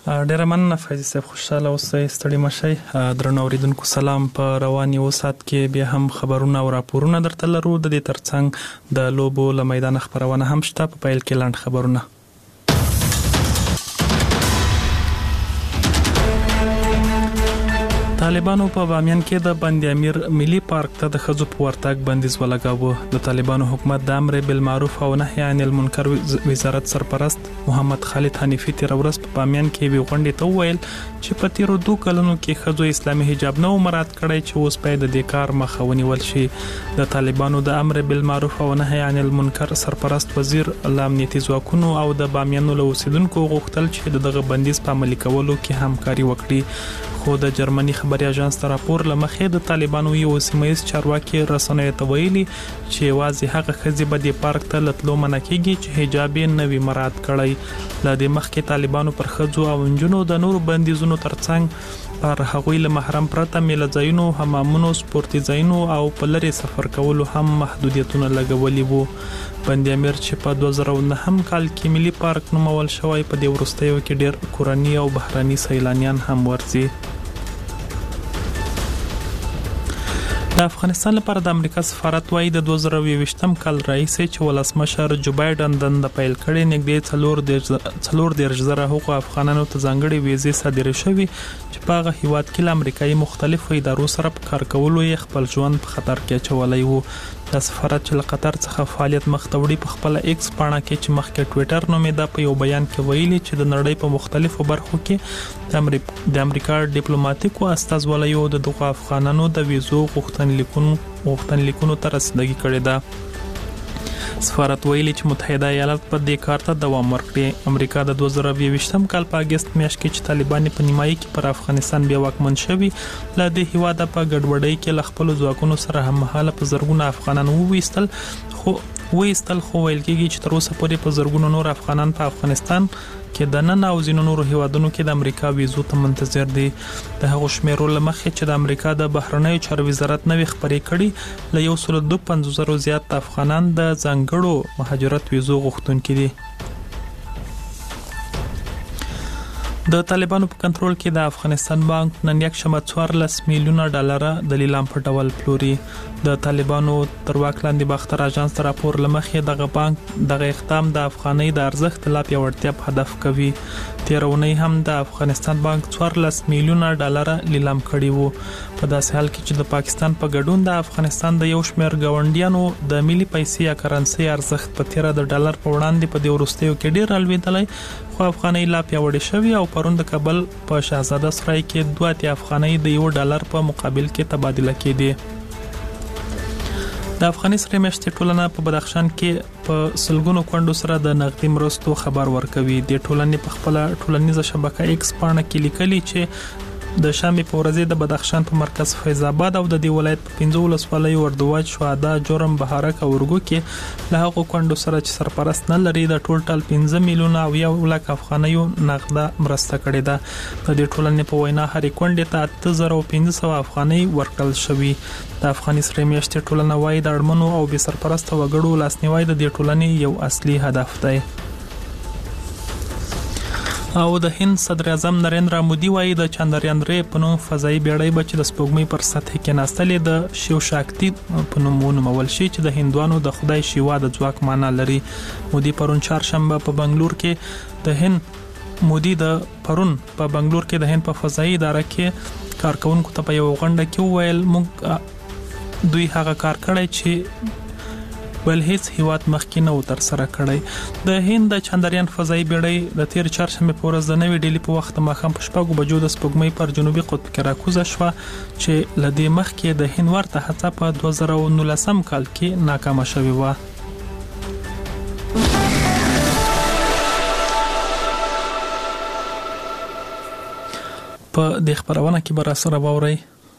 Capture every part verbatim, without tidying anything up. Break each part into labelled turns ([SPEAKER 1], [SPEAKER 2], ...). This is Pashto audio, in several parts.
[SPEAKER 1] ډیره مننه فیض صاحب، خوشاله اوسئ، ستړي مشئ. درنو اوریدونکو سلام. په رواني وسات کې بیا هم خبرونه او راپورونه درته لرو. د دې ترڅنګ د لوبو له میدان خبرونه هم شته. په پیل کې لاند خبرونه. طالبانو په بامیان کې د بند امیر ملي پارک ته د ښځو په ورتګ بندیز ولګاوه. د طالبانو حکومت د امر بالمعروف او نهي عن المنکر وزارت سرپرست محمد خالد حنیفي تیر ورځ په بامیان کې وی غونډې ته وویل چې په تیرو دوه کلونو کې ښځو اسلامي حجاب نه مراعات کړی چې اوس باید د دې کار مخه ونیول شي. د طالبانو د امر بالمعروف او نهي عن المنکر سرپرست وزیر امنیتي ځواکونو او د بامیان له اوسیدونکو غوښتل چې دغه بندیز په عملي کولو کې همکاري وکړي. خو د جرمني خبري اژانس ته راپور لمخې د طالبانو یو سیمایي چارواکي رسنیو ته ویلي چې واځي هغه ښځې به د پارک ته لتلو منع کیږي چې حجاب یې نه وي مراعات کړی. له دې مخکې طالبانو پر ښځو او نجونو د نورو بندیزونو ترڅنګ پر هغوی له محرم پرته میله ځایونو، حمامونو، سپورتي ځایونو او په لرې سفر کولو هم محدودیتونه لګولي وو. بند امیر چې په دوه زره نهم کال کې ملي پارک نومول شوی، په دې وروستیو کې ډېر کورني او بهرني سیلانیان هم ورځي. د افغانستان لپاره د امریکا سفارت وايي د دوه زره یوویشتم کال راهیسې چې ولسمشر جو بایدن دنده پیل کړې، نږدې څلور دېرش څلور دېرش زره حقوق افغانانو ته ځانګړې ویزې صادرې شوې چې په هغه هیواد کې له امریکایي مختلفو ادارو سره په کار کولو یې خپل ژوند په خطر کې اچولی وو. د سفارت چې له قطر څخه فعالیت مخ ته وړي په خپل ایکس پاڼه کې چې مخکې ټویټر نومېده، په یو بیان کې ویلي چې د نړۍ په مختلفو برخو کې د امریکا د امریکا ډیپلوماټیکو استازولیو د دغه افغانانو د ویزو غوښتنلیکونو غوښتنلیکونو ته رسیدګي کړې ده. سفارت ویلي چې متحده ایالات په دې کار ته دوام ورکړي. امریکا د دوه زره یوویشتم کال په اگست میاشت کې چې طالبان په نیمایي کې پر افغانستان بیا واکمن شوي، له دې هیواده په ګډوډۍ کې له خپل ځواکونو سره هممهاله په زرګونه افغانان وویستل خو وېستل خو ویل کېږي چې تر اوسه پورې په زرګونو نور افغانان په افغانستان کې د نن او ځینو نورو هیوادونو کې د امریکا ویزو ته منتظر دي. د هغو شمیرو له مخې چې د امریکا د بهرنیو چارو وزارت نوې خبرې کړي، له یو سل دوه پنځوس زرو زیات افغانان د ځانګړو مهاجرت ویزو غوښتونکي دي. د طالبانو په کنټرول کې د افغانستان بانک نن یک شنبه څوارلس میلیونه ډالر د لیلام په ډول پلوري. د طالبانو تر واک لاندې باختر اژانس ته راپور لمخې دغه بانک دغه اقدام د افغانۍ د ارزښت لا پیاوړتیا په هدف کوي. تیر اونۍ هم د افغانستان بانک څوارلس میلیونه ډالر لیلام کړي وو. په داسې حال کې چې د پاکستان په ګډون د افغانستان د یو شمېر ګاونډیانو د ملي پیسې یا کرنسي ارزښت په تیر د ډالر په وړاندې په دې وروستیو کې ډیر رالوېدلی، خو افغانۍ لا پیاوړې شوې او پرون د کابل په شهزاده سرای کې دوه اتیا افغانۍ د یو ډالر په مقابل کې تبادله کېدې. د افغاني سرې میاشتې ټولنه په بدخشان کې په سلګونو کونډو سره د نغدي مرستو خبر ورکوي. د ټولنې په خپل ټولنیزه شبکه ایکس پاڼه کې لیکلي چې د شامې په ورځې د بدخشان په مرکز فیض آباد او د دې ولایت په پنځو ولسوالیو وردوج، شهدا، جرم، بهارک او ورګو کې له هغو کونډو سره چې سرپرست نه لري د ټولټال پنځه میلیونه او یو لک افغانیو نغده مرسته کړې ده. د دې ټولنې په وینا هرې کونډې ته اته زره پنځه سوه افغانۍ ورکړل شوي. د افغاني سرې میاشتې ټولنه وايي د اړمنو او بې سرپرسته وګړو لاسنیوی د دې ټولنې یو اصلي هدف دی. او د هند صدر اعظم نریندرا مودي وايي د چاندریان درې په نوم فضایي بیړۍ به چې د سپوږمۍ پر سطح کې ناستلې د شیو شاکتی په نوم ونومول شي چې د هندوانو د خدای شیوا د ځواک معنا لري. مودي پرون چهارشنبه په بنگلور کې د هند مودي د پرون په بنگلور کې د هند په فضایي اداره کې کارکونکو ته په یو غونډه کې وویل موږ دوی هغه کار کړی چې بل هیڅ هیواد مخکې نه و تر سره کړی. د هند د چاندریان فضایي بیړۍ د تیر چهارشنبه په ورځ د نوې ډیلي په وخت د ماښام په شپږو بجو د سپوږمۍ پر جنوبي قطب کې راکوزه شوه چې له دې مخکې د هند ورته هڅه په دوه زره نولسم کال کې ناکامه شوې وه. په دې خبرونه کې به راسره واورئ.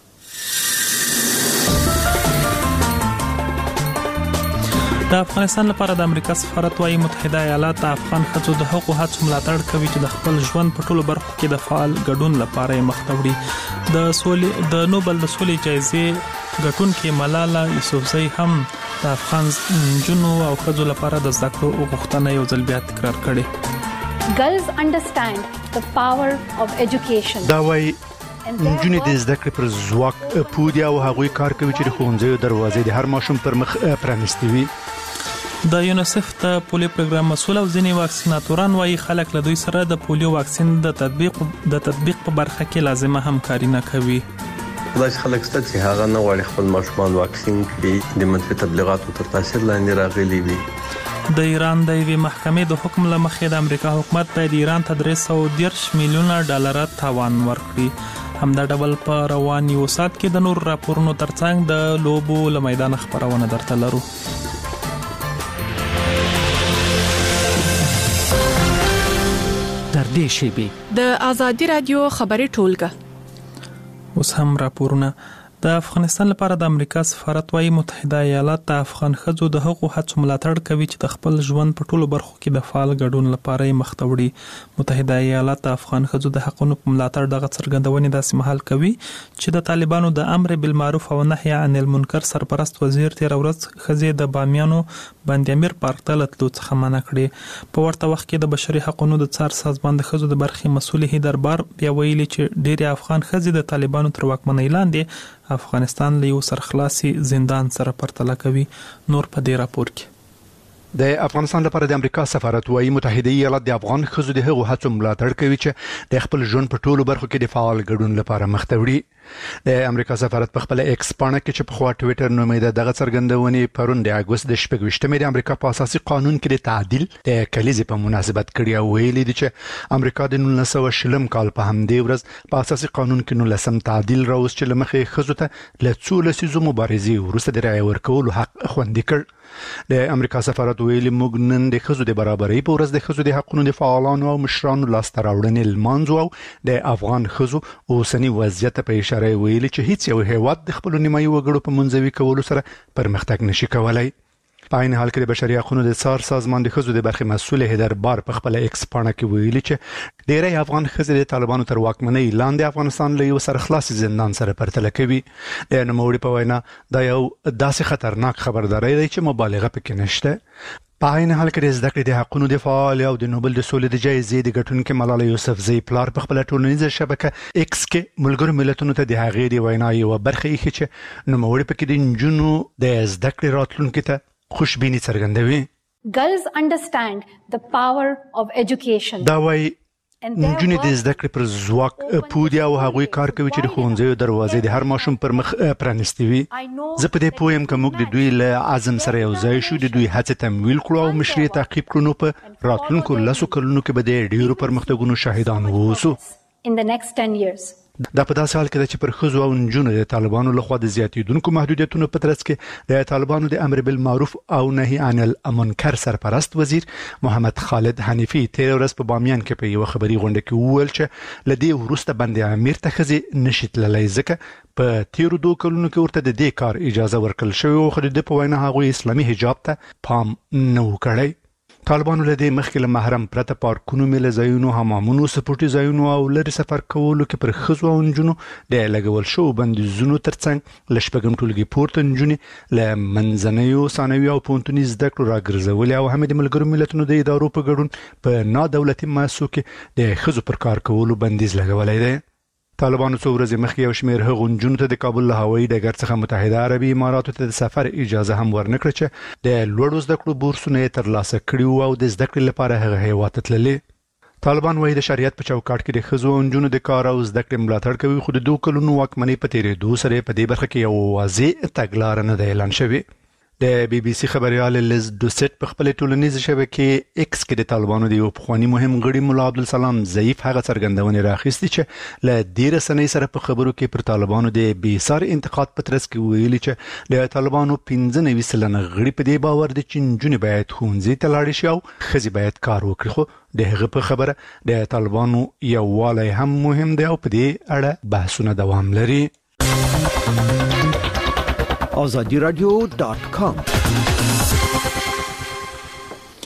[SPEAKER 1] د افغانستان لپاره د امریکا سفارت وايي متحده ایالات د افغان ښځو د حقوقو هڅو ملاتړ کوي چې د خپل ژوند په ټولو برخو کې د فعال ګډون لپاره یې مخ ته وړي. د سولې د نوبل د سولې جایزې ګټونکې ملاله یوسفزۍ هم د افغان نجونو او ښځو لپاره د زده کړو غوښتنه یو ځل بیا تکرار کړې.
[SPEAKER 2] Girls understand the power of education.
[SPEAKER 3] دا وایي نجونې د زده کړې پر ځواک پوه او هغوی کار کوي چې د ښوونځیو دروازې د هر ماشوم پر مخ پرانیستې وي.
[SPEAKER 1] د یونیسف ته پولیو پروګرام مسول او ځینې واکسیناتوران وايي خلک له دوی سره د پولیو واکسین د تطبیق د تطبیق په برخه کې لازمه همکاري نه کوي.
[SPEAKER 4] داسې خلک شته چې هغه نه غواړي خپل ماشومان واکسین کړي، د منفي تبلیغاتو تر تاثیر لاندې راغلي وي.
[SPEAKER 1] د ایران د یوې محکمې د حکم له مخې د امریکا حکومت باید ایران ته درې سوه دېرش میلیونه ډالر تاوان ورکړي. همدا ډول په روان یو ساعت کې د نور راپورونو ترڅنګ د لوبو له میدان خبرونه درته لرو.
[SPEAKER 5] در دې شیبې
[SPEAKER 6] د آزادي رادیو خبري ټولګه.
[SPEAKER 1] اوس هم راپورونه. د افغانستان لپاره د امریکا سفارت وايي متحده ایالات د افغان ښځو د حقوقو هڅو ملاتړ کوي چې د خپل ژوند په ټولو برخو کې د فعال ګډون لپاره یې مخ ته وړي. متحده ایالات د افغان ښځو د حقوقو په ملاتړ دغه څرګندونې داسې مهال کوي چې د طالبانو د امر بالمعروف او نهي عن المنکر سرپرست وزیر تیر ورځ ښځې د بامیانو بند امیر پارک ته له تلو څخه منع کړې. په ورته وخت کې د بشري حقوقو د څار سازمان د ښځو د برخې مسؤل هیدر بار بیا ویلي چې ډېری افغان ښځې د طالبانو تر واکمنۍ لاندې افغانستان له یو سرخلاصي زندان سره پرتله کوي. نور په دې راپور کې
[SPEAKER 3] د افغانستان لپاره د امریکا سفارت وايي متحده ایالات د افغان ښځو د هغو هڅو ملاتړ کوي چې د خپل ژوند په ټولو برخو کې د فعال ګډون لپاره مخ ته وړي. د امریکا سفارت په خپل ایکس پاڼه کې چې په خوا ټوئیټر نومېده دغه څرګندونې پرون د اګوست د شپږویشتمې د امریکا په اساسي قانون کې د تعدیل د کلیزې په مناسبت کړی او ویلي دي چې امریکا د نولس سوه شلم کال په همدې ورځ په اساسي قانون کې نولسم تعدیل راوست چې له مخې ښځو ته له څو لسیزو مبارزې وروسته د رایې ورکولو حق خوندي کړ. د امریکا سفارت ویلي موږ نن د ښځو د برابرۍ په ورځ د ښځو د حقوقو د فعالانو او مشرانو لاسته راوړنې لمانځو او د افغان ښځو اوسني وضعیت په اشاره ویلي چې هیڅ یو هیواد د خپل نیمایي وګړو په منځوي کولو سره پرمختګ نشي کولای. په عین حال کې د بشري حقوقو د څار سازمان د ښځو د برخې مسؤل هیدر بار په خپل ایکس پاڼه کې ویلي چې ډېری افغان ښځې د طالبانو تر واکمنۍ لاندې افغانستان له یو سرخلاصي زندان سره پرتله کوي. د نوموړي په وینا دا یو داسې خطرناک خبرداری دی چې مبالغه پکې نشته. په عین حال کې د زده کړې د حقوقو د فعال او د نوبل د سولې د جایزې د ګټونکي ملاله یوسفزۍ پلار په خپل ټولنیزه شبکه ایکس کې ملګرو ملتونو ته د هغې د وینا یوه برخه ایښې چې نوموړي پکې د نجونو د زده کړې راتلونکي ته خوشبیني څرګندوي.
[SPEAKER 2] Girls understand the power of education.
[SPEAKER 3] دا وایي نجونې د زده کړې پر ځواک پوه او هغوی کار کوي چې د ښوونځیو دروازې د هر ماشوم پر مخ پرانیستې وي. زه په دې پوه یم که موږ د دوی له عزم سره یو ځای شو، د دوی هڅې تمویل کړو او مشري تعقیب کړو، نو په راتلونکو لسو کلونو کې به د ډېرو پرمختګونو شاهدان واوسو.
[SPEAKER 2] In the next ten years.
[SPEAKER 3] دا په داسې حال کې ده چې پر ښځو او نجونو د طالبانو لخوا د زیاتېدونکو محدودیتونو په ترڅ کې د طالبانو د امر بالمعروف او نهي عن المنکر سرپرست وزیر محمد خالد حنیفي تیر ورځ په بامیان کې په یوه خبري غونډه کې وویل چې له دې وروسته بند امیر ته ښځې نشي تللی ځکه په تیرو دوه کلونو کې ورته د دې کار اجازه ورکړل شوې وه، خو د ده په وینا هغوی اسلامي حجاب ته پام نه و کړی. طالبانو له دې مخکې له محرم پرته پارکونو، میله ځایونو، حمامونو، سپورټي ځایونو او لرې سفر کولو کې پر ښځو او نجونو د لګول شوو بندیزونو ترڅنګ له شپږم ټولګي پورته نجونې له منځنیو، ثانوي او پوهنتوني زده کړو راګرځولې او هم د ملګرو ملتونو د ادارو په ګډون په نادولتي مؤسسو کې د ښځو پر کار کولو بندیز لګولی دی. طالبانو څو ورځې مخکې یو شمېر هغو نجونو ته د کابل له هوایي ډګر څخه متحده عربي اماراتو ته د سفر اجازه هم ورنکړه چې د لوړو زده کړو بورسونه یې ترلاسه کړي وو او د زده کړې لپاره هغه هیواد ته تللې. طالبان وايي د شریعت په چوکاټ کې د ښځو او نجونو د کار او زده کړې ملاتړ کوي، خو د دوه کلونو واکمنۍ په تېرېدو سره په دې برخه کې یو واضح تګلاره نه ده اعلان شوې. د بي بي سي خبريال لیز دوسیت په خپل ټولنیزه شبکې ایکس کې د طالبانو د یو پخواني مهم غړي مولا عبدالسلام ضعیف هغه څرګندونې راخیستې چې له دې رسنۍ سره په خبرو کې پر طالبانو د بې ساري انتقاد په ترڅ کې ویلي چې د طالبانو پنځه نوي سلنه غړي په دې باور دي چې نجونې باید ښوونځي ته لاړې شي او ښځې باید کار وکړي، خو د هغه په خبره د طالبانو یووالی هم مهم دی او په دې اړه بحثونه دوام لري.
[SPEAKER 5] آزادی رادیو دات کام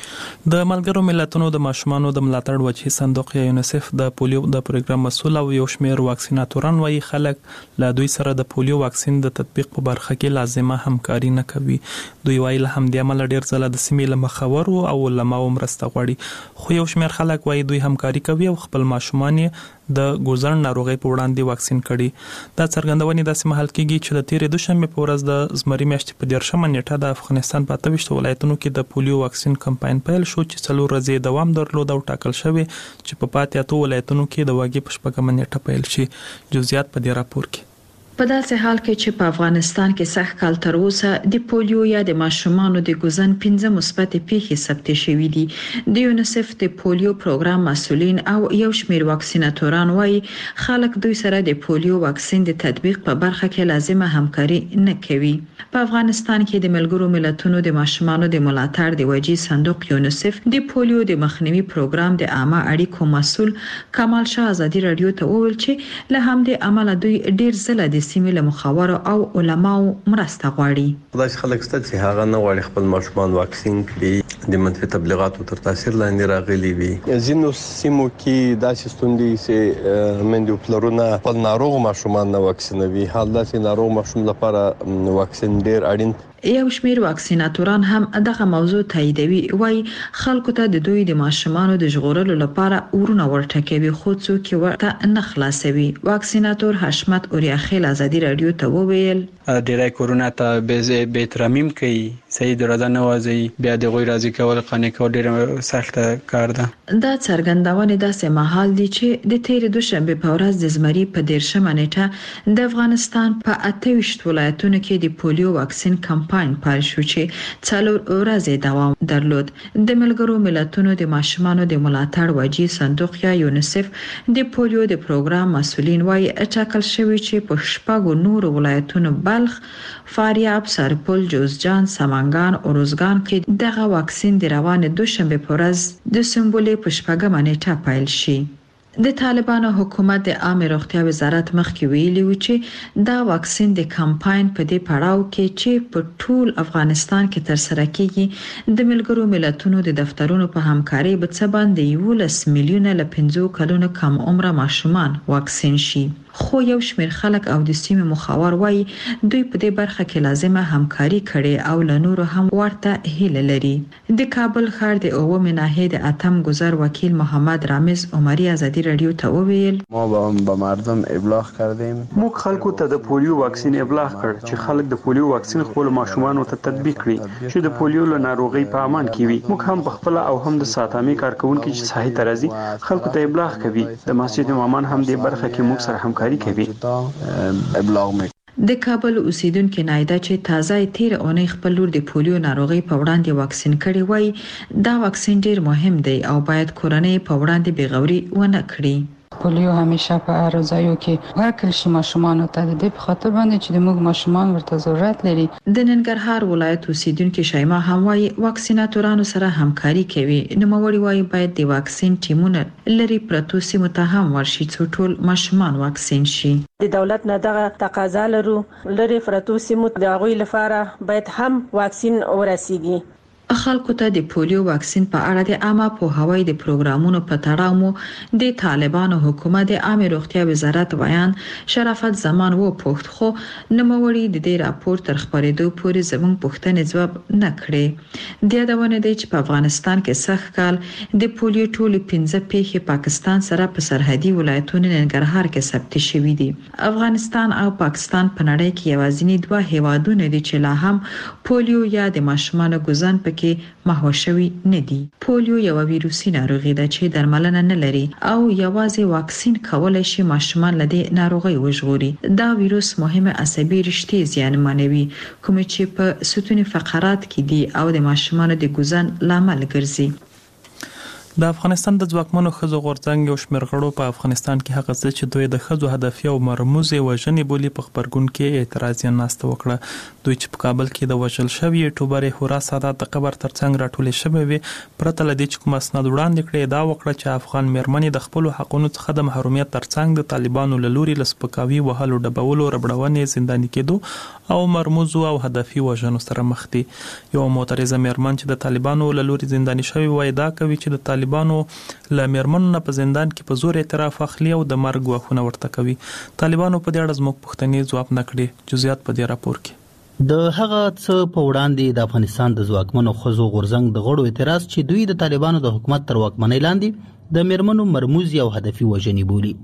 [SPEAKER 1] د ملګرو ملتونو د ماشومانو د ملاتړ وجهي صندوق یا یونیسف د پولیو د پروګرام مسول او یو شمېر واکسیناتوران وايي خلک له دوی سره د پولیو واکسین د تطبیق په برخه کې لازمه همکاري نه کوي. دوی وايي له همدې امله ډېر ځله د سیمې له مخورو او علماو مرسته غواړي، خو یو شمېر خلک وايي دوی همکاري کوي او خپل ماشومان د ګوزن ناروغي په وړاندې واکسین کړي. دا څرګندونې داسې مهال کېږي چې د تیرې دوشنبه په ورځ د زمري میاشتې په دیرشمه نیټه د افغانستان په اته ویشت ولایتونو کې د پولیو واکسین کمپاین پیل شو چې څلور ورځې دوام درلود او ټاکل شوی چې په پاتې اتو ولایتونو کې د واګې په شپږمه نیټه پیل شي. جزئیات په دې راپور کې.
[SPEAKER 5] په داسې حال کې چې په افغانستان کې سخت کال تر اوسه د پولیو یا د ماشومانو د ګوزن پنځه مثبت پیښې ثبت شوې دي. د یونیسف د پولیو پروګرام مسؤلین او یو شمېر واکسیناتوران وايي خلک دوی سره د پولیو واکسین د تطبیق په برخه کې لازمه همکاري نه کوي. په افغانستان کې د ملګرو ملتونو د ماشومانو د ملاتړ د وجهي صندوق یونیسف د پولیو د مخنیوي پروګرام د عامه اړیکو مسؤل کمال شاه ازادي رادیو ته وویل چې له همدې عمله دوی ډیر ځله د سیمې له مخاورو او علماو مرسته غواړي.
[SPEAKER 4] دا خلک ست چې هغه نه غواړي خپل ماشومان واکسین کړي، د منفي تبلیغاتو تر تاثیر لاندې راغلي وي. ځینو سیمو کې داسې ستوندې چې مندو پلرونه خپل ناروغ ماشومان نه واکسینوي، حال دا چې ناروغ ماشوم لپاره واکسین ډیر اړین.
[SPEAKER 5] یو شمېر واکسیناتوران هم دغه موضوع تاییدوي، وای خلکو ته د دوی د ماشومانو د ژغورلو لپاره ورونه ورټکوي خو څوک ورته نه خلاصوي. واکسیناتور حشمت اوریاخیل ازادي رادیو ته وویل
[SPEAKER 7] ډیری کورونه ته به به ترمیم کوي، صحیح درته نه وځي، بیا د غوي راضي کول قانې کول ډیر سخت کار ده.
[SPEAKER 5] دا څرګندونه داسې مهال دي چې د تیر دوشنبه په ورځ د زمري په دیرشمه نیټه د افغانستان په اته ویشت ولایتونو کې د پولیو واکسین کمپاین پیل شو چې څلور ورځې دوام درلود. د ملګرو ملتونو د ماشومانو د ملاتړ وجهي صندوق یا یونیسف د پولیو د پروګرام مسؤلین وايي اټاکل شوی چې په شپږو نور ولایتونو بلخ، فاریاب، سرپل، جوزجان، سمنګان او روزګان کې دغه واکسین د روان دوشنبه په ورځ د سمبولې په شپږمه نیټه پیل شي. د طالبانو حکومت د عامه روغتیا وزارت مخکې ویلي و چې دا واکسین د کمپاین په دې پړاو کې چې په ټول افغانستان کې تر سره کیږي د ملګرو ملتونو د دفترونو په همکاري به څه باندې یولس میلیونه له پنځو کلونو کم عمره ماشومان واکسین شي. خو یو شمېر خلک او د سیمې مخاور وایي دوی په دې برخه کې لازمه همکاري کړي او له نورو هم ورته هیله لري. د کابل ښار د اوومې ناحیې د اتم ګذر وکیل محمد رامز عمری ازادي رادیو ته وویل
[SPEAKER 8] ما به مردم ابلاغ کردیم،
[SPEAKER 9] موږ خلکو ته د پولیو واکسین ابلاغ کړ چې خلک د پولیو واکسین خپل ماشومانو ته تطبیق کړي چې د پولیو له ناروغي په امان کې وي. موږ هم په خپل او هم د ساتامي کارکونکو چې صحي ترازی خلکو ته ابلاغ کوي. د مسجد امامان هم د برخه کې موږ سره همکاري کوي.
[SPEAKER 5] د کابل اوسیدونکو نایده چې تازه تیر اونۍ خپل لور د پولیو ناروغي په وړاندې واکسین کړي وای دا واکسین ډیر مهم دی او باید کورنۍ په وړاندې بیغوري ونه کړي.
[SPEAKER 10] پولیو همیشه په هر ځای کې ورکړل شي ماشومان ته، د دې په خاطر باندې چې موږ ماشومان ورته ضرورت لري.
[SPEAKER 5] د ننګرهار ولایت اوسیدونکو شیما هم وايي واکسیناتورانو سره همکاري کوي. نوموړي وايي باید د واکسین ټیمونه لري پرتو سیمو ته هم ورشي چې ټول ماشومان واکسین شي.
[SPEAKER 11] د دولت نه دغه تقاضا لرو لري پرتو سیمو د غوي لپاره باید هم واکسین ورسیږي.
[SPEAKER 5] خلکو ته د پولیو واکسین په اړه د عامه پوهاوی د پروګرامونو په تړاو مو د طالبانو حکومت د عامه روغتیا وزارت ویان شرافت زمان و پوښت خو نوموړي د دې راپور تر خبرېدو پورې زموږ پوښتنې ځواب نه کړې. د یادونه دی چې په افغانستان کې سخت کال د پولیو ټول پنځه پیښې پاکستان سره په سرحدي ولایتونو ننګرهار کې ثبت شوې دي. افغانستان او پاکستان په نړۍ کې یوازینی دوه هیوادونه دي چې لا هم پولیو یا د ماشومانو ګوزن په کې مهوشوي نه دي. پولیو یو ویروسي ناروغي ده چې درملنه نه لري او یوازې واکسین کولای شي ماشومان له دې ناروغي وژغوري. دا ویروس مهمه عصبي رشتې زیانمنوي کوم چې په ستوني فقرات کې دي او د ماشومانو د ګوزن لامل ګرځي.
[SPEAKER 1] د افغانستان د ځواکمنو ښځو غورځنګ یو شمېر غړو په افغانستان کې هغه څه چې دوی د ښځو هدفي او مرموزې وژنې بولي په خبرګون کې اعتراضي ناسته وکړه. دوی چې په کابل کې د وژل شوې یوټیوبرې هورا سادات د قبر ترڅنګ راټولې شوې وي پرته له دې چې کوم اسناد وړاندې کړي دا وکړه چې افغان میرمنې د خپلو حقونو څخه د محرومیت ترڅنګ د طالبانو له لوري له سپکاوي وهلو ډبولو ربړونې زنداني کېدو او مرموزو او هدفي وژنو سره مخ دي. یو معترضه میرمن چې د طالبانو له لوري زنداني شوې وای دا کوي چې د طالبانو له میرمنو نه په زندان کې په زور اعتراف اخلي او د مرګ غوښتنه ورته کوي. طالبانو په دې اړه زموږ پوښتنې ځواب نه کړي. جزئیات په دې راپور کې
[SPEAKER 12] د هغه څه په وړاندې د افغانستان د ځواکمنو ښځو غورځنګ د غړو اعتراض چې دوی د طالبانو د حکومت تر واکمنۍ لاندې د میرمنو مرموزي او هدفي وژنې بولي.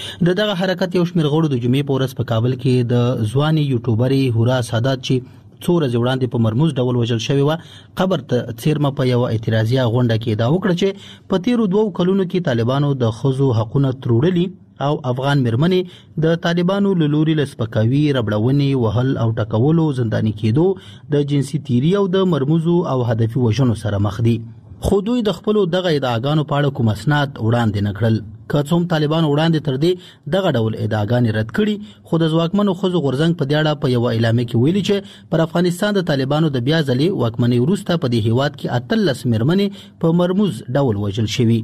[SPEAKER 12] د دغه حرکت یو شمېر غړو د جمعې په ورځ په کابل کې د ځواني یوټیوبرې هورا سادات چې څو ورځې وړاندې په مرموز ډول وژل شوی و قبر ته څیرمه په یو اعتراضیه غونډه کې دا وکړه چې په تیرو دوو کلونو کې طالبانو د ښځو حقونه تروړلي او افغان میرمنې د طالبانو له لوري له سپکاوي ربړونې وهل او ټکولو زنداني کېدو د جنسي تیري او د مرموزو او هدفي وژنو سره مخ دي. خو دوی د خپلو دغه ادعاګانو په اړه کوم اسناد وړاندې نه کړل. که څوم طالبان وړاندې تر دې دغه ډول ادعاګانې رد کړي خو د ځواکمنو ښځو غورځنګ په دې اړه په یوه اعلامیه کې ویلي چې پر افغانستان د طالبانو د بیا ځلې واکمنۍ وروسته په دې هیواد کې اتلس میرمنې په مرموز ډول وژل شوي.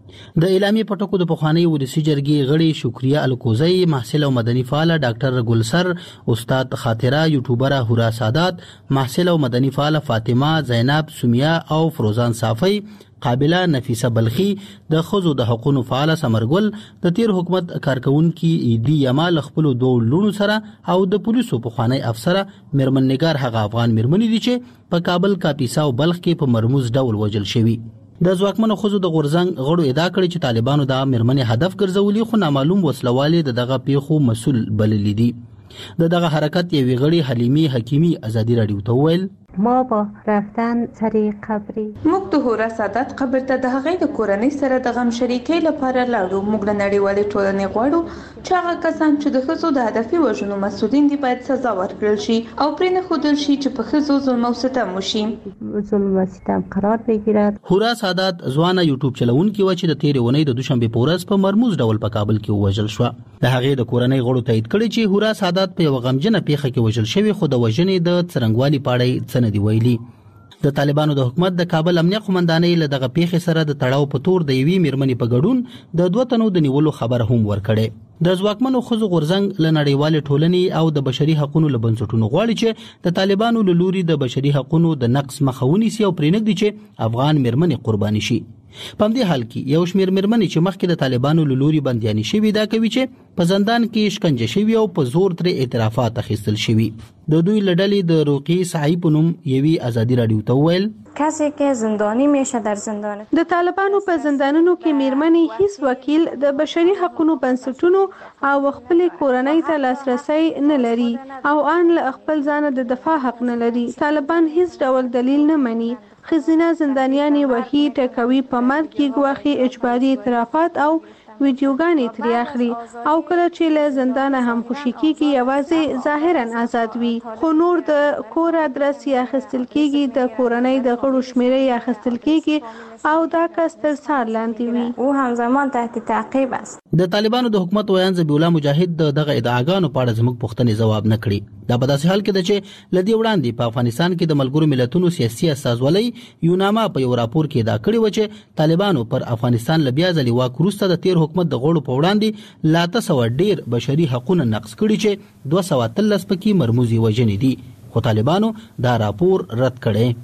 [SPEAKER 12] د اعلامیې په ټکو د پخواني ولسي جرګې غړي شکریه الکوزی، محصل او مدني فعال ډاکټر ګلسر، استاد خاطره یوټیوبر هورا سادات، محصل او مدني فعال فاطمه، زینب، سمیه او فروزان صافی، قابله نفیسه بلخی، د ښځو د حقوقو فعال سمرګل، د تیر حکومت کارکونکي ایدی یمال خپل دوه لونو سره او د پولیسو پخوانی افسر میرمن نگار هغه افغان میرمنې دي چې په کابل، کاپیسا او بلخ کې په مرموز ډول وژل شوي. د ځواکمنو ښځو د غورځنګ غړو ادعا کړې چې طالبانو د میرمنې هدف ګرځولي خو نامعلوم وسلوالې د دغه پیښو مسؤل بللي دي. د دغه حرکت یوې غړي حلیمي حکیمي ازادي راډیو ته وویل
[SPEAKER 13] ما با رفتن سر قبري
[SPEAKER 14] موږ د هورا سادات قبر ته د هغې د کورنۍ سره د غم شریکۍ لپاره لاړو. موږ له نړیوالې ټولنې غواړو چې هغه کسان چې د ښځو د هدفي وژنو مسؤلین دي باید سزا ورکړل شي او پرې نه ښودل شي چې په ښځو ظلم او ستم وشي.
[SPEAKER 13] ظلم او ستم قرار بگیرد.
[SPEAKER 12] هورا سادات ځوانه یوټیوب چلوونکې و چې د تیرې اونۍ د دوشنبې په ورځ په مرموز ډول په کابل کې ووژل شوه. د هغې د کورنۍ غړو تایید کړی چې هورا سادات په یوه غمجنه پیښه کې وژل شوی خو د وژنې د څرنګوالي په اړه څه نه دي ویلي. د طالبانو د حکومت د کابل امنیه قومندانۍ له دغه پیښې سره د تړاو په تور د یوې میرمنې په ګډون د دوه تنو د نیولو خبر هم ورکړی. د ځواکمنو ښځو غورځنګ له نړیوالې ټولنې او د بشري حقوقو له بنسټونو غواړي چې د طالبانو له لوري د بشري حقوقو د نقض مخه ونیسي او پرېنږدي چې افغان میرمنې قرباني شي. په همدې حال کې یو شمېر میرمنې چې مخکې د طالبانو له لوري بندیانې شوي دا کوي چې په زندان کې شکنجه شوي او په زور ترې اعترافات اخیستل شوي. د دوی له ډلې د روقي صحیح په نوم یوې ازادي راډیو ته وویل
[SPEAKER 15] کسی که زندانی میشه در زندان.
[SPEAKER 16] د طالبانو په زندانونو کې میرمنې هیڅ وکیل د بشري حقوقو بنسټونو او خپل کورنۍ ته لاسرسي نه لري او ان له خپل ځان د دفاع حق نه لري. طالبان هیڅ ډول دلیل نه مني. خزینه زندانیانې وحی ټکوي په مرګ کې ګواخي اجباري اعترافات او ویډیوګانې ترې اخلي او کله چې له زندانه هم خوشي کېږي یوازې ظاهرا آزاد وي خو نور د کور ادرس یې اخیستل کېږي، د کورنۍ د غړو شمېره یې اخیستل کېږي او دا کس تر څار لاندې وي.
[SPEAKER 15] او همزمان تحت تعقیب است.
[SPEAKER 12] د طالبانو د حکومت ویان ذبیح الله مجاهد دغه ادعاګانو په اړه زموږ پوښتنې ځواب نه کړي. دا په داسې حال کې ده چې لدې وړاندې په افغانستان کې د ملګرو ملتونو سیاسي استازولۍ یوناما په یو راپور کې ادعا کړې و چې طالبانو پر افغانستان له بیا ځلې واک وروسته د تیر حکومت د غړو په وړاندې لا اته سوه ډیر بشري حقونه نقض کړي چې دوه سوه اتلس پکې مرموزي وژنې دي خو طالبانو دا راپور رد کړی.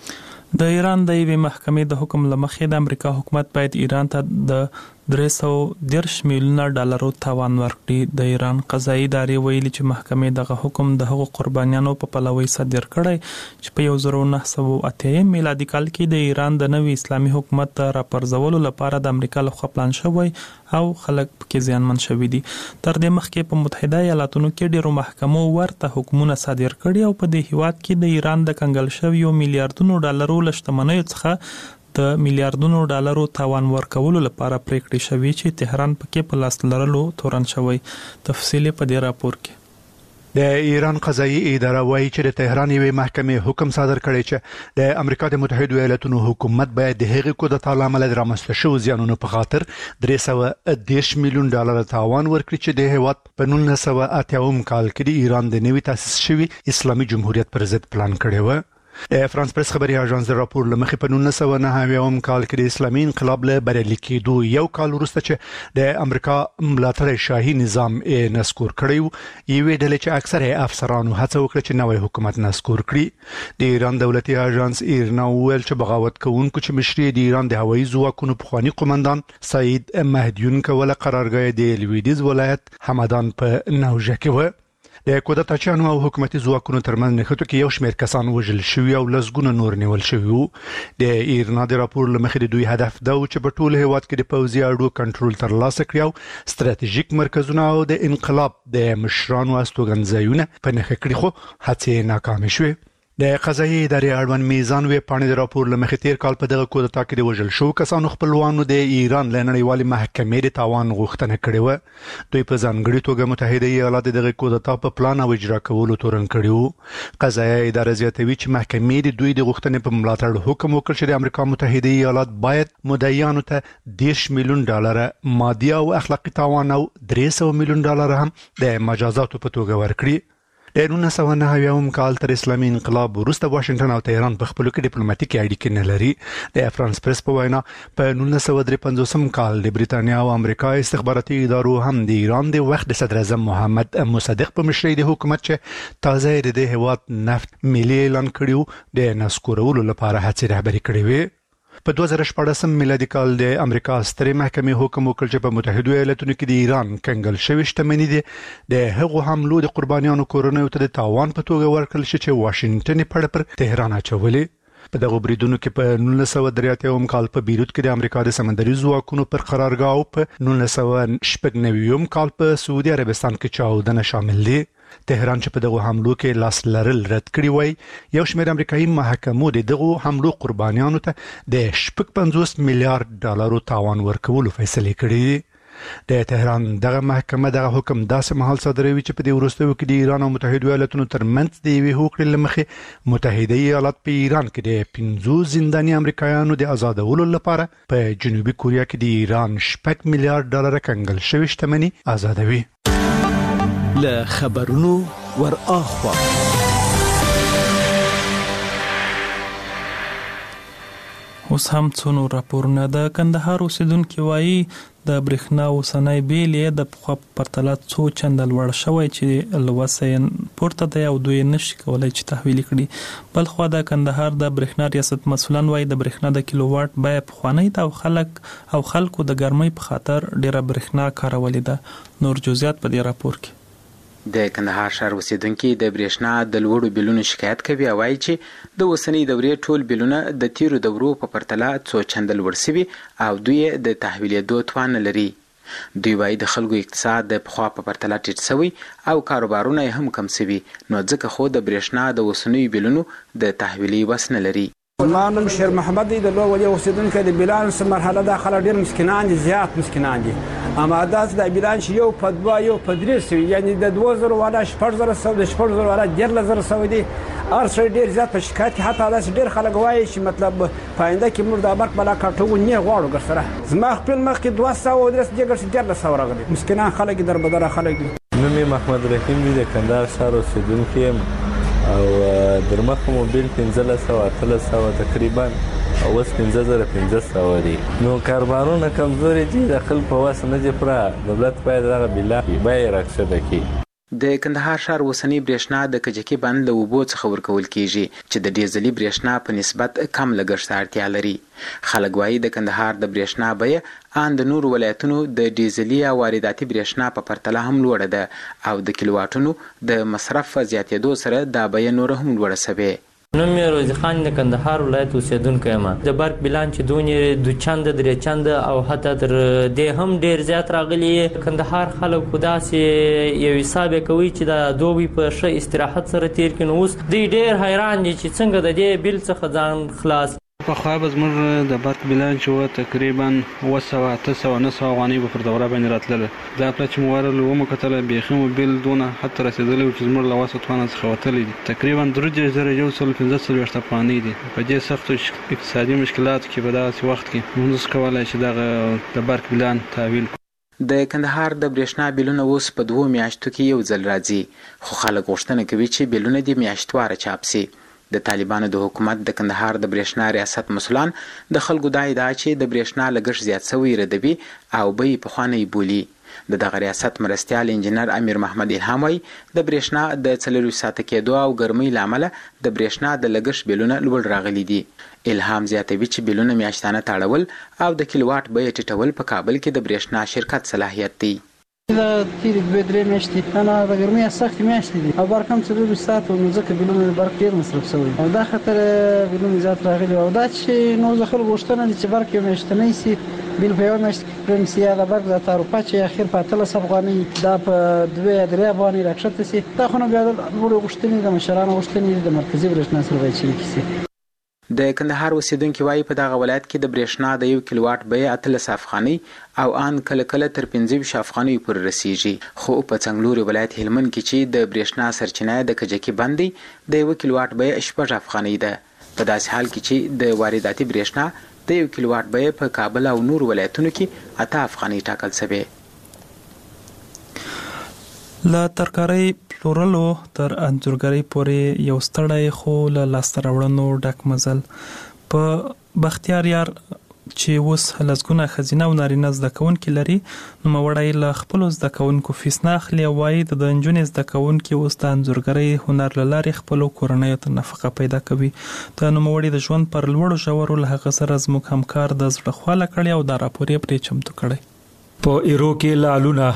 [SPEAKER 1] د ایران د یوې محکمې د حکم له مخې د امریکا حکومت باید ایران ته د درې سوه دېرش میلیونه ډالرو تاوان ورکړي. د ایران قضایي ادارې ویلي چې محکمې دغه حکم د هغو قربانیانو په پلوۍ صادر کړی چې په یو زر نه سوه اتیا میلادي کال کې د ایران د نوي اسلامي حکومت ته راپرځولو لپاره د امریکا لخوا پلان شوی او خلک پکې زیانمن شوي دي. تر دې مخکې په متحده ایالاتونو کې ډیرو محکمو ورته حکمونه صادر کړي او په دې هیواد کې د ایران د کنګل شویو میلیارډونو ډالرو له شتمنیو څخه د میلیارډونو ډالرو تاوان ورکولو لپاره پریکړې شوې چې تهران پکې په لاس لرلو تورن شوی. تفصیل په دې راپور کې.
[SPEAKER 3] د ایران قضایي اداره وایي چې د تهران یوې محکمې حکم صادر کړی چې د امریکا د متحده ایالاتونو حکومت باید د هغې کودتا له امله د رامنځته شوو زیانونو په خاطر درې سوه دېرش میلیون ډالر تاوان ورکړي چې د هېواد په نولس سوه اتیاوم کال کې د ایران د نوي تاسیس شوي اسلامي جمهوریت پر ضد پلان کړی و. د فرانس پریس خبري اژانس د راپور لمخې په نولس سوه نهه اویایم کال کې د اسلامي انقلاب له بریالي کېدو یو کال وروسته چې د امریکا ملاتړی شاهي نظام یې نسکور کړی و، یوې ډلې چې اکثره افسرانو هڅه وکړه چې نوی حکومت نسکور کړي. د ایران دولتي اژانس ایرنا وویل چې بغاوت کوونکو چې مشري د ایران د هوایي ځواکونو پخواني قومندان سعید مهدیون کوله قرارګاه د لویدیز ولایت همدان په نوژه کې و. د کودتاچیانو او حکومتي ځواکونو ترمنځ نښتو کې یو شمېر کسان وژل شوي او لسګونه نور نیول شوي وو. د ایرنا د راپور له مخې د دوی هدف دا و چې په ټول هېواد کې د پوځي اډو کنټرول ترلاسه کړي او ستراتیژیک مرکزونه او د انقلاب د مشرانو استوګنځایونه په نښه کړي، خو هڅې ناکامې شوې. د قضایي ادارې اړوند میزان وی پاڼې د راپور له مخې تیر کال په دغه کودتا کې د وژل شوو کسانو خپلوانو د ایران له نړیوالې محکمې د تاوان غوښتنه کړې وه. دوی په ځانګړي توګه متحده ایالات دغه کودتا په پلان او اجرا کولو تورن کړي وو. قضایي اداره زیاتوي چې محکمې د دوی د غوښتنې په ملاتړ حکم وکړ چې د امریکا متحده ایالات باید مدعیانو ته دېرش میلیون ډالر مادي او اخلاقي تاوان او درې سوه میلیون ډالر هم د مجازاتو په توګه ورکړي. د نولس سوه نهه اویایم کال تر اسلامي انقلاب وروسته واشنګټن او تهران په خپلو کې ډیپلوماټیکې اړیکې نه لري. د فرانس پریس په وینا په نولس سوه درې پنځوسم کال د بریتانیا او امریکا استخباراتي ادارو هم د ایران د وخت د صدر اعظم محمد مصدق په مشرۍ د حکومت چې تازه یې د دې هېواد نفت ملي اعلان کړي و د نسکورولو لپاره هڅې رهبري کړې وې. په دوه زره شپاړسم میلادي کال د امریکا سترې محکمې حکم وکړ چې په متحده ایالاتونو کې د ایران کنګل شوې شتمني دي د هغو حملو د قربانیانو کورنیو ته د تاوان په توګه ورکړل شي چې واشنګټن یې پړه پر تهران اچولې. په دغه بریدونو کې په نولس سوه درې اتیایم کال په بیروت کې د امریکا د سمندري ځواکونو پر قرارګاه او په نولس سوه شپږ نوي کال په سعودي عربستان کې چاودنه شامل دي. تهران چې په دغه حملو کې لاس لرل رد کړي وای، یو شمېر امریکایي محکمو د دغه حملو قربانیانو ته د شپږ پنځوس میلیارډ ډالرو تاوان ورکولو فیصلې کړي. د تهران دغه محکمه دغه حکم داسې مهال صادروي چې په دې وروستیو کې د ایران او متحده ایالاتونو ترمنځ د یوې هوکړې له مخې متحده ایالات په ایران کې د پنځو زنداني امریکایانو د آزادولو لپاره په جنوبي کوریا کې د ایران شپږ میلیارډ ډالر کنګل شوې شتمني آزادوي.
[SPEAKER 17] له خبرونو ور اخوا
[SPEAKER 1] اوس هم څو نور راپورونه. د کندهار اوسیدونکي وایي د برېښنا اوسنی بیل یې د پخوا په پرتله څو چنده لوړ شوی چې له وسه یې پورته دی او دوی نشي کولی چې تحویل کړي. بلخوا د کندهار د برېښنا ریاست مسؤلان وایي د برېښنا د کیلو واټ بیه پخوانۍ ده او خلک او خلکو د ګرمۍ په خاطر ډیره برېښنا کارولې ده. نور جزئیات په دې راپور کې.
[SPEAKER 18] د کندهار ښار اوسیدونکي د برېښنا د لوړو بیلونو شکایت کوي او وایي چې د اوسنۍ دورې ټول بیلونه د تیرو دورو په پرتله څو چنده لوړ شوي او دوی د تحویلېدو توان نه لري. دوی وایي د خلکو اقتصاد د پخوا په پرتله ټیټ شوی او کاروبارونه یې هم کم شوي، نو ځکه خو د برېښنا د اوسنیو بیلونو د تحویلي وس نه لري.
[SPEAKER 19] ما نوم شیر محمد دی، د لو ولې اوسیدونکی د بیلانس مرحله دا خلک ډېر مسکینان دي، زیات مسکینان دي. اما داسې د بیلانس یو په دوه یو په درې سوي، یعنی د دوه زرو والا شپږ زره سوي، د شپږ زرو والا دیارلس زره سوي دي. هر سړی ډېر زیات په شکایت کې، حتی داسې ډېر خلک وایي چې مطلب په آینده کې موږ د برق بلا کاټو نه غواړو. ګرسره زما خپل مخکې دوه سوه او درې سوه ګرسه دیارلس سوه راغلي. مسکینان خلک دي، دربدره خلک دي.
[SPEAKER 20] نوم یې محمد رحیم دی، د کندهار ښار اوسیدونکی یم او در مخه مو بیل پنځلس سوه اتلس سوه تقریبا او اوس پنځه زره پنځه سوه دي. نو کاروبارونه کمزوري دي، د خلکو په وس نه دي پوره. دولت باید دغه بیله بیې راکښته کړي.
[SPEAKER 18] د کندهار ښار اوسنی برېښنا د کجکي بند له اوبو څخه ورکول کیږي چې د ډیزلي برېښنا په نسبت کم لګښت اړتیا لري. خلک وایي د کندهار د برېښنا بیه ان د نورو ولایتونو د ډیزلي او وارداتي برېښنا په پرتله هم لوړه ده او د کیلوواټونو د مصرف زیاتېدو سره دا بیه نور هم لوړه شوې.
[SPEAKER 21] نوم مې روزي خان د کندهار ولایت اوسیدونکی یم. د برق بیلان چې دونې دوه چنده درې چنده او حتی تر دې هم ډېر زیات راغلي. کندهار خلک خو داسې یو حساب یې کوي چې د دوبي په ښه استراحت سره تېر کړي. نو اوس دوی ډېر حیران دي چې څنګه د دې بیل څخه ځان خلاص.
[SPEAKER 6] په خوا به زموږ د برق بلان چې و تقریبا اوه سوه اته سوه نه سوه افغانۍ به پر دوره باندې راتلله. دا پله چې مو ورغلو ومو کتله بیخي مو بل دونه حد ته رسېدلی و چې زموږ له وسه توانه څخه وتلی دي. تقریبا درې دېرش زره یو سل پنځه څلوېښت افغانۍ دي. په دې سختو اقتصادي مشکلاتو کې په دغسې وخت کې موږ نشو کولی چې دغه د برق بلان تحویل کړو.
[SPEAKER 18] د کندهار د برېښنا بیلونه اوس په دوو میاشتو کې یو ځل راځي، خو خلک غوښتنه کوي چې بیلونه دې میاشتواره چاپ سي. د طالبانو د حکومت د کندهار د برېښنا ریاست مسؤلان د خلکو دا ادعا چې د برېښنا لګښت زیات سوی ردوي او بیې پخوانی بولي. د دغه ریاست مرستیال انجینر امیر محمد الهام وایي د برېښنا د څلورویشت ساعته کېدو او ګرمۍ له امله د برېښنا د لګښت بیلونه لوړ راغلي دي. الهام زیاتوي چې بیلونه میاشتانه تاړول او د کیلوواټ بیه ټیټول په کابل کې د برېښنا شرکت صلاحیت دی.
[SPEAKER 22] دا تیرې دوه درې میاشتې انا د ګرمۍ سختې میاشتې دي او برق هم څلورویشت ساعته نو ځکه بیلونه د برق ډېر مصرف شوی او دا خاطر بیلونه زیات راغلي او دا چې نو د خلکو غوښتنه ده چې برق یو میاشتنی سي، بیل په یوه میاشت کې کړم سي، یا د برق د تعرفه چې اخر په اتلس افغانۍ دا په دوه یا درې افغانۍ راکښته سي. دا خو نو بیا د لوړو غوښتنې د مشرانو غوښتنې د مرکزي برېښنا سره باید شریکې سي.
[SPEAKER 18] د کندهار اوسیدونکي وایي په دغه ولایت کې د برېښنا د یو کیلوواټ بیه اتلس افغانۍ او ان کله کله تر پنځه ویشت افغانۍ پورې رسیږي. خو په څنګلوري ولایت هلمند کې چې د برېښنا سرچینه د کجکي بند دی د یو کیلوواټ بیه شپږ افغانۍ ده. په داسې حال کې چې د وارداتي برېښنا د یو کیلوواټ بیه په کابل او نور ولایتونو کې اته افغانۍ ټاکل شوې.
[SPEAKER 1] له ترکارۍ پلورلو تر انځورګرۍ پورې یو ستړی خو له لاسته راوړنو ډک مزل په بختیار یار چې اوس لسګونه ښځینه او نارینه زده کوونکي لري، نوموړی له خپلو زده کوونکو فیس نه اخلي او وایي د نجونې زده کوونکي اوس د انځورګرۍ هنر له لارې خپلو کورنیو ته نفقه پیدا کوي. د نوموړي د ژوند پر لوړو ژورو له هغه سره زموږ همکار د زړه خواله کړی او دا راپور یې پرې چمتو کړی.
[SPEAKER 23] په ایرو کې لالونه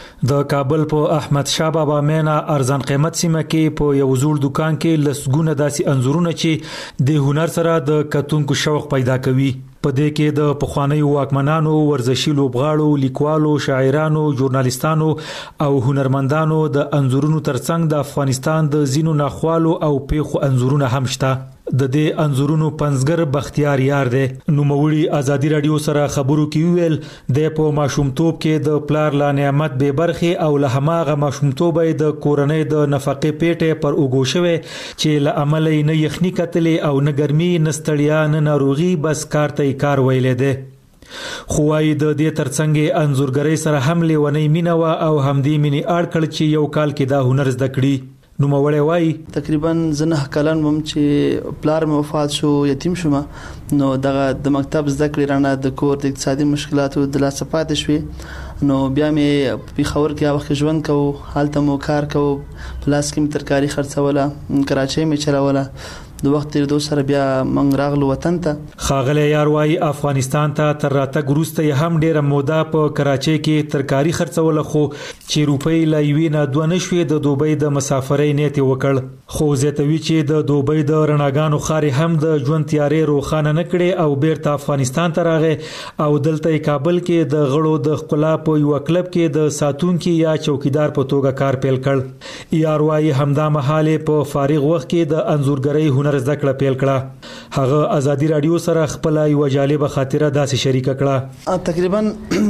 [SPEAKER 23] د کابل په احمد شاه بابا مینا ارزان قیمت سیمه کې په یو زوړ دکان کې لسګونه داسې انځورونه چې د هنر سره د کتونکو شوق پیدا کوي. په دې کې د پخوانیو واکمنانو، ورزشي لوبغاړو، لیکوالو، شاعرانو، ژورنالیستانو او هنرمندانو د انځورونو ترڅنګ د افغانستان د ځینو ناخوالو او پیښو انځورونه هم شته. د دې انځورونو پنځګر بختیار یار دی. نوموړي ازادي رادیو سره خبرو کې ویل د په ماشومتوب کې د پلار لا نعمت به برخه او له هماغه ماشومتوب د کورنۍ د نفقې پیټه پر اوګو شوه چې له عمل نه یخني کتلې او نه ګرمي نه ستړیا نه ناروغي بس کار ته کار ویلې ده. خو وايي د دې ترڅنګ انځورګرۍ سره هم لیونی مینه وا او همدې مینې اړ کړ چې یو کال کې دا هنر زده کړي. نو مړی وای
[SPEAKER 22] تقریبا زنه کلن وم چې پلار مې وفات شو، یتیم شوم. نو دغه د مکتب زده کړې رانه د کور د اقتصادي مشکلاتو د لاسه پاتې شوې. نو بیا مې په پیښور کې وخت ژوند کو، حالت مو کار کو، پلاس کې مې ترکاری خرڅوله، کراچۍ مې چلوله. د وخت تیر دو سره بیا منګ راغلو وطن ته.
[SPEAKER 23] خاغله یار وای افغانستان ته تر راتګ وروسته هم ډیره موده په کراچۍ کې ترکاری خرڅول، خو چې روپۍ لا یوې نه دوه نشوي د دوبۍ د مسافرۍ نیت وکړ. خو زیاتوي چې د دوبۍ د رڼاګانو خاري هم د ژوند تیارې روخانه نه کړي او بیرته افغانستان ته راغی او دلته کابل کې د غړو د خپلا په یو کلب کې د ساتونکي یا چوکیدار په توګه کار پیل کړ. یار وای همدا مهاله په فارغ وخت کې د انځورګرۍ هنر زده کړه پیل کړه. هغه ازادي رادیو سره خپل یو جالب خاطره داسې شریک کړه.
[SPEAKER 22] تقریبا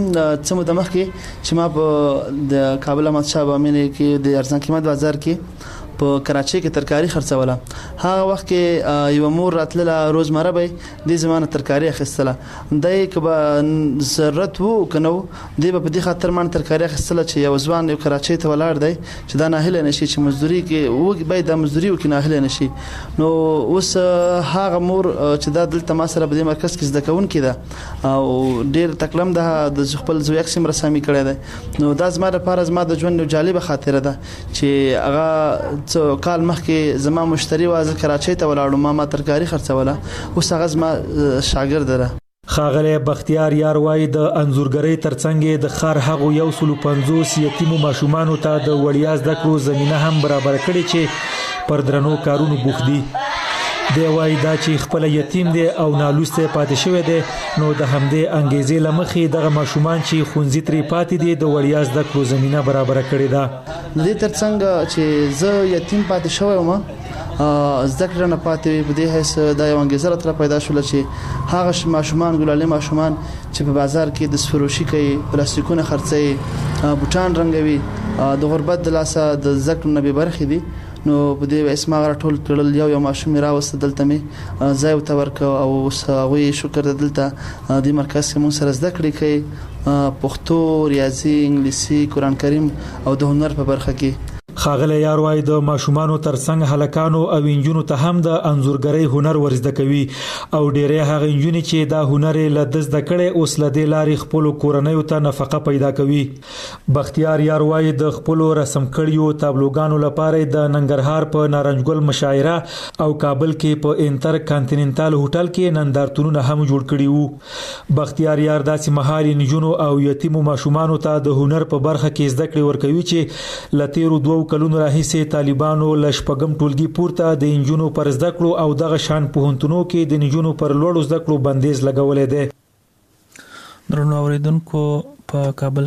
[SPEAKER 22] څه مده مخکې چې ما په د کابل احمد شاه بابا مینا کې د ارزان قیمت بازار کې په کراچۍ کې ترکاری خرڅوله. هغه وخت کې یو مور راتله روزمره به د زمانه ترکاری اخیستله. دای کبه ضرورت وو کنو دی په دې خاطر مان ترکاری اخیستله چې یو ځوان یو کراچۍ ته ولاړ دی چې دا ناهله نشي چې مزدوري کې وو به د مزدوري وکي ناهله نشي. نو اوس هغه مور چې دا دلته ما سره په دې مرکز کې زده کوون کېده او ډیر تکلم د خپل زوی اکسم رسامي کړی دی. نو دا زما لپاره زما د ژوند یو جالب خاطره ده چې هغه څو کال مخکې زما مشتری وازه کراچۍ ته ولاړو، ما ما ترکاری خرڅوله، اوس هغه زما شاګرد ده.
[SPEAKER 23] خاغله بختیار یار وای د انځورګرۍ ترڅنګ د خار هغه یو سل پنځوس یتیمو ماشومان ته د وړیا زده کړو زمينه هم برابر کړي چې پر درنو کارونو بوخت دي. دی وایي دا چې خپل یتیم دی او نالوسته پاتې شوی دی نو د همدې انګیزې لمخې دغه ماشومان چې ښوونځي ترې پاتې دي د وړیا زده کړو زمينه برابر کړې ده.
[SPEAKER 22] د دې ترڅنګ چې زه یتیم پاتې شوی وم زده کړه نه پاتې په دې هیڅ د یو انګیزه تر پیدا شول چې هغه ماشومان ګلالي ماشومان چې په بازار کې د سفروشي کوي پلاستیکونه خرڅي بوټان رنګوي د غربت د لاسه د ذکر نبی برخې دي نو په دې اسمه ټول ټول یو یو ماشوم راوست دلته می ځای او تورک او سوي شکر دلته د مرکز کې مون سره زده کړې کوي پښتو ریاضي انګلیسي قران کریم او د هنر په برخه کې.
[SPEAKER 23] خاغله یاروای د ماشومانو ترڅنګ هلکانو او انجونو ته هم د انزورګری هنر ورزده کوي او ډېرې هغه انجونې چې دا هنر له دزده کړي اوس له دې لارې خپل کورنۍ ته نفقه پیدا کوي. بختیار یاروای د خپل رسم کړیو تابلوګانو لپاره د ننګرهار په نارنجګل مشاعره او کابل کې په انټر کانټیننټال هوټل کې نندارتونونه هم جوړ کړي وو. بختیار یار داسې مهاري نجونو او یتیمو ماشومانو ته د هنر په برخه کې زده کړې ورکوي چې لتیرو دوه کلونو راهیسې طالبانو لشپګم ټولګي پورته د انجونو پر زده کړو او دغه شان پوهنتونو کې د نجونو پر لوړو زده کړو بندیز لګولې ده.
[SPEAKER 1] درنو اوریدونکو په کابل